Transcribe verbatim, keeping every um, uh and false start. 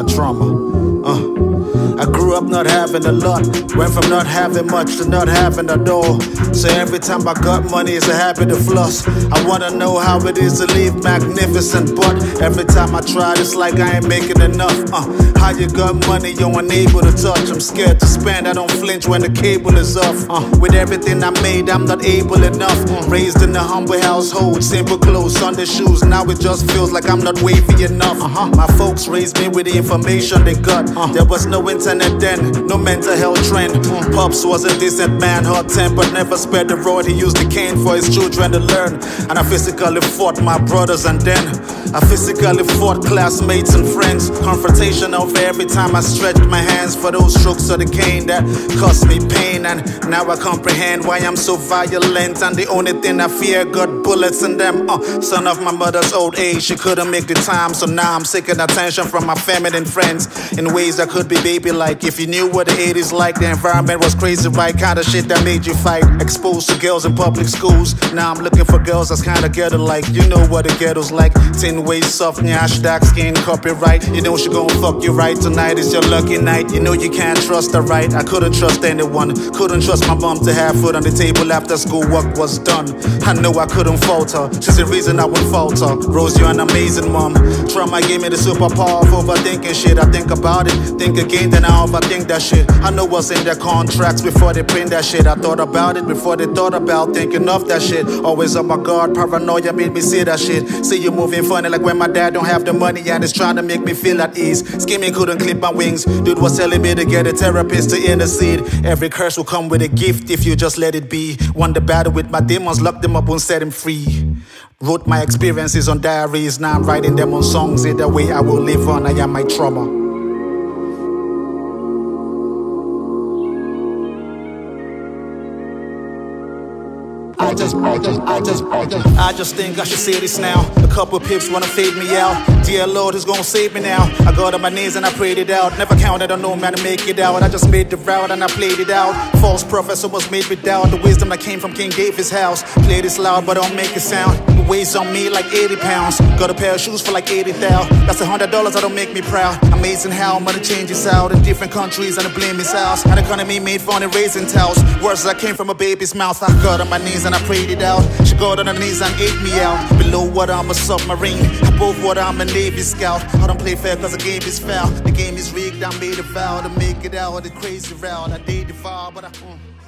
trauma. Uh. I grew up not having a lot, went from not having much to not having at all. So every time I got money, it's a habit of floss. I wanna know how it is to live magnificent, but every time I try, it's like I ain't making enough. Uh, how you got money, you're unable to touch. I'm scared to spend, I don't flinch when the cable is off. Uh, with everything I made, I'm not able enough. Raised in a humble household, simple clothes, Sunday shoes. Now it just feels like I'm not wavy enough. Uh-huh. My folks raised me with the information they got. Uh, there was no internet then, no mental health trend. Mm. Pops was a decent man, hot-tempered, never spared the rod. He used the cane for his children to learn. And I physically fought my brothers, and then I physically fought classmates and friends. Confrontation over every time I stretched my hands for those strokes of the cane that caused me pain. And now I comprehend why I'm so violent, and the only thing I fear got bullets in them. Uh, son of my mother's old age, she couldn't make the time, so now I'm seeking attention from my family and friends in ways that could be baby-like. If you knew what the eighties like, the environment was crazy, right? Kind of shit that made you fight. Exposed to girls in public schools. Now I'm looking for girls that's kinda ghetto-like. You know what the ghetto's like. Tin waist, soft nyash, dark skin, copyright. You know she gon' fuck you right. Tonight is your lucky night. You know you can't trust her, right? I couldn't trust anyone. Couldn't trust my mom to have food on the table after school work was done. I know I couldn't fault her. She's the reason I won't falter. Rose, you're an amazing mom. Trauma gave me the superpower of overthinking shit. I think about it, think again, then I overthink that shit. I know what's in their contracts before they print that shit. I thought about it before they thought about thinking of that shit. Always on my guard, paranoia made me see that shit. See you moving funny like when my dad don't have the money and is trying to make me feel at ease. Scheming couldn't clip my wings. Dude was telling me to get a therapist to intercede. Every curse will come with a gift if you just let it be. Won the battle with my demons, locked them up and set them free. Wrote my experiences on diaries, now I'm writing them on songs. Either way I will live on, I am my trauma. I just, I just, I just, I just, I just think I should say this now. A couple pips wanna fade me out. Dear Lord, who's gonna save me now? I got on my knees and I prayed it out. Never counted on no man to make it out. I just made the route and I played it out. False prophets almost made me doubt the wisdom that came from King David's house. Play this loud but don't make it sound. It weighs on me like eighty pounds. Got a pair of shoes for like eighty thousand. That's a hundred dollars that don't make me proud. Amazing how money changes out in different countries and the blame is ours. An economy made fun of raising towels. Words that came from a baby's mouth. I got on my knees and I prayed it out. She got on her knees and ate me out. Below water I'm a submarine, above water I'm a Navy scout. I don't play fair cause the game is foul. The game is rigged, I made a vow to make it out of the crazy route. I did the vow but I... Mm.